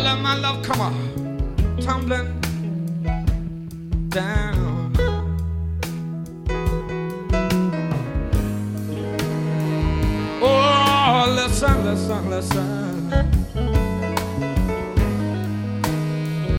my love, come on, tumbling down. Oh, listen, listen, listen.